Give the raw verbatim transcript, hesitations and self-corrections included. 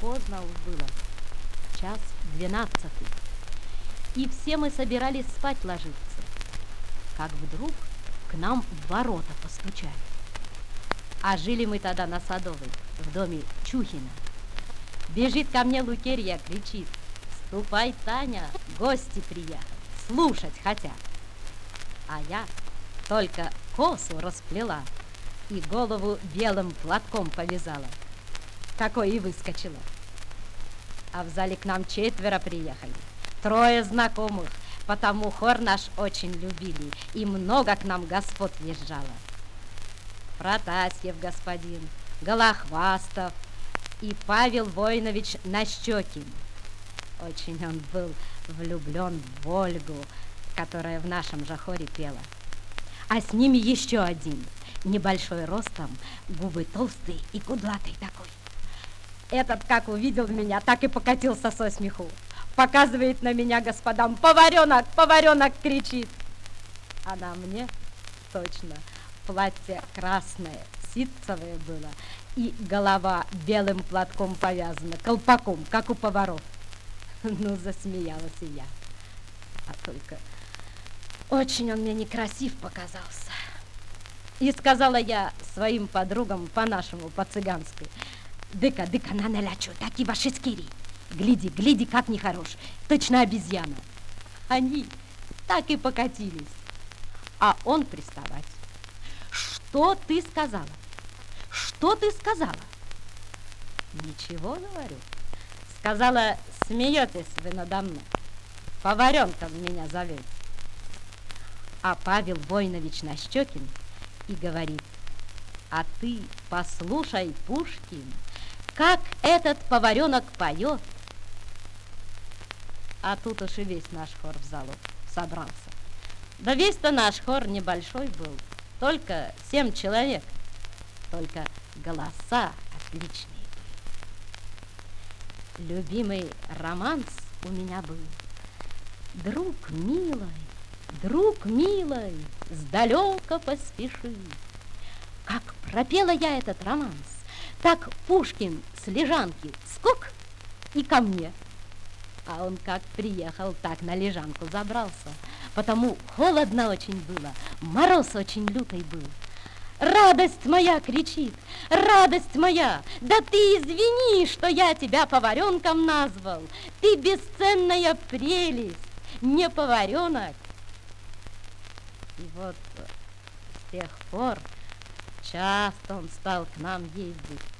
поздно уж было, час двенадцатый, и все мы собирались спать ложиться, как вдруг к нам в ворота постучали. А жили мы тогда на Садовой, в доме Чухина. Бежит ко мне Лукерья, кричит: «Ступай, Таня, гости приехали, слушать хотят». А я только косу расплела и голову белым платком повязала, такой и выскочила. А в зале к нам четверо приехали, трое знакомых, потому хор наш очень любили, и много к нам господ въезжало. Протасьев господин, Голохвастов и Павел Воинович Нащекин. Очень он был влюблен в Ольгу, которая в нашем же хоре пела. А с ними еще один, небольшой ростом, губы толстые и кудлатый такой. Этот, как увидел меня, так и покатился со смеху. Показывает на меня господам: «Поваренок, поваренок!» кричит. А на мне точно платье красное, ситцевое было, и голова белым платком повязана, колпаком, как у поваров. Ну, засмеялась и я. А только очень он мне некрасив показался. И сказала я своим подругам по-нашему, по-цыгански: «Дыка, дыка, на налячу, таки ваши скири. Гляди, гляди, как нехорош, точно обезьяна». Они так и покатились. А он приставать: «Что ты сказала? Что ты сказала?» «Ничего, говорю. Сказала: смеетесь вы надо мной, поваренком меня зовете». А Павел Воинович Нащекин и говорит: «А ты послушай, Пушкин, как этот поваренок поет». А тут уж и весь наш хор в залу собрался. Да весь-то наш хор небольшой был, только семь человек, только голоса отличные были. Любимый романс у меня был: «Друг милый, друг милый, сдалека поспеши». Как пропела я этот романс, так Пушкин с лежанки скок и ко мне. А он как приехал, так на лежанку забрался, потому холодно очень было, мороз очень лютый был. «Радость моя!» кричит, «радость моя! Да ты извини, что я тебя поваренком назвал! Ты бесценная прелесть, не поваренок!» И вот с тех пор часто он стал к нам ездить,